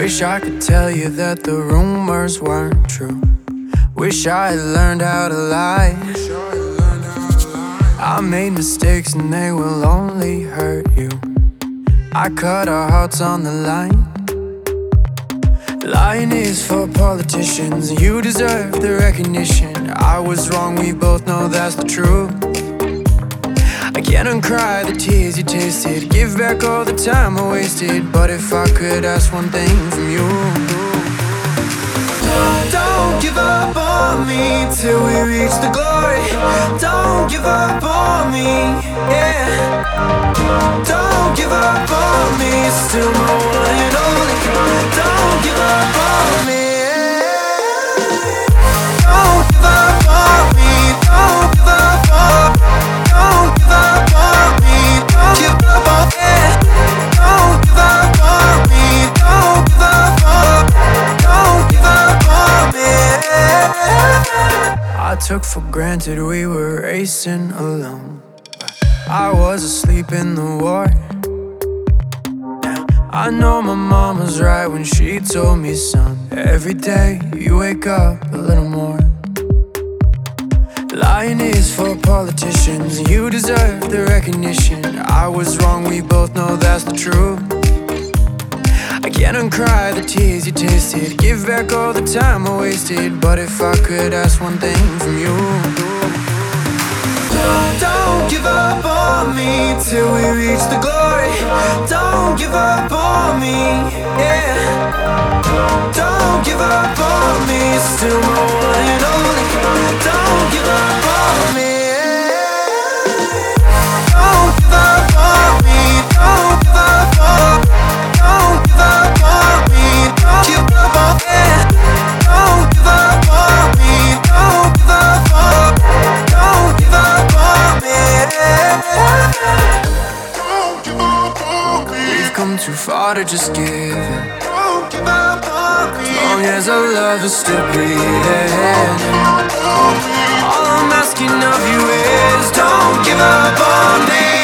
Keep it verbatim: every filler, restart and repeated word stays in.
Wish I could tell you that the rumors weren't true. Wish I had learned how to lie. I made mistakes and they will only hurt you. I cut our hearts on the line. Lying is for politicians, you deserve the recognition. I was wrong, we both know that's the truth. I can't uncry the tears you tasted, give back all the time I wasted. But if I could ask one thing from you, don't give up on me till we reach the glory. Don't give up on me, yeah. Don't give up on me, still my one and only. Don't give up on me, yeah. Don't give up on me, don't give up on me. Don't give up on me, don't give up on me. Don't give up on me, don't give up on me. Don't give up on me. I took for granted we were racing alone. I was asleep in the war. Now I know my mom was right when she told me, son, every day you wake up a little more. Lying is for politicians, you deserve the recognition. I was wrong, we both know that's the truth. I can't uncry the tears you tasted, give back all the time I wasted. But if I could ask one thing from you, don't give up on me till we reach the glory. Don't give up on me, yeah. Don't give up on me, still my one and only. Don't give up on me, yeah. Don't give up on me, don't give up on me. Don't give up on me, don't give up on me. Don't give up on me, don't give up on me. Don't give up on me, yeah. Don't give up on me. We've come too far to just give in. Don't give up on me. As long as our love is still breathing. All I'm asking of you is don't give up on me.